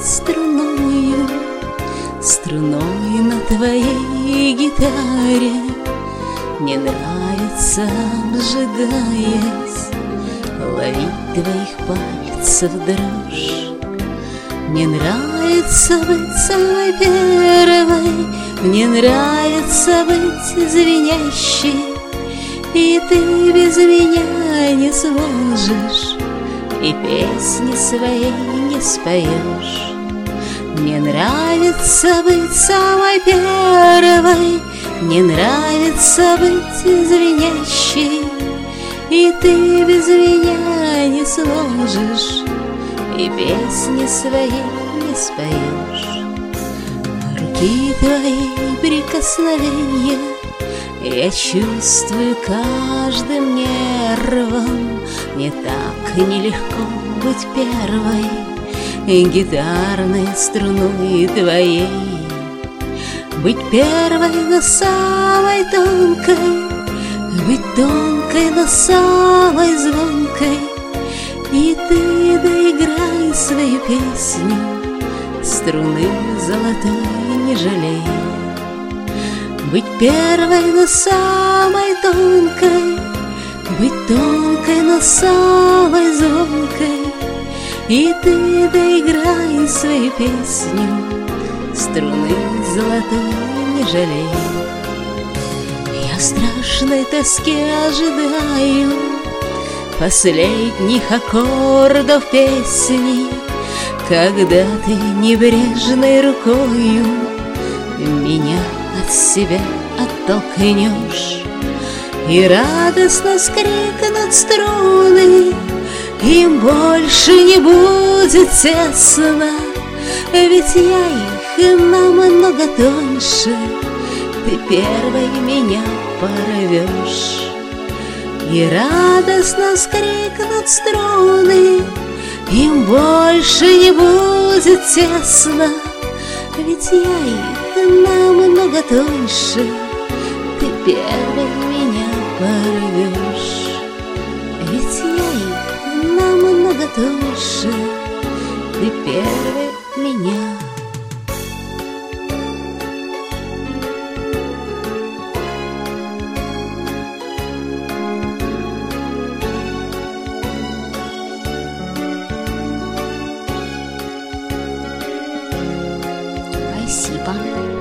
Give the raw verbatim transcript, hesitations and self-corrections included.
струною, струной на твоей гитаре. Мне нравится, обжигаясь, ловить твоих пальцев дрожь. Мне нравится быть самой первой, мне нравится быть звенящей, и ты без меня не сможешь, и песни своей не споешь. Мне нравится быть самой первой, мне нравится быть звенящей, и ты без меня не сможешь, и песни своей не споешь. Руки твои прикосновения я чувствую каждым нервом. Мне так нелегко быть первой гитарной струной твоей. Быть первой, но самой тонкой, быть тонкой, но самой звонкой, и ты доиграй свою песню, струны золотой не жалей. Быть первой, но самой тонкой, быть тонкой, но самой звонкой, и ты доиграй свою песню, струны золотой не жалей. Я в страшной тоске ожидаю последних аккордов песни, когда ты небрежной рукою меня от себя оттолкнешь, и радостно скрикнут струны, им больше не будет тесно, ведь я их намного тоньше, ты первой меня порвешь. И радостно скрикнут струны, им больше не будет тесно, ведь я их намного тоньше, ты первой меня порвешь. Ведь я их намного тоньше, ты первой меня. Спасибо.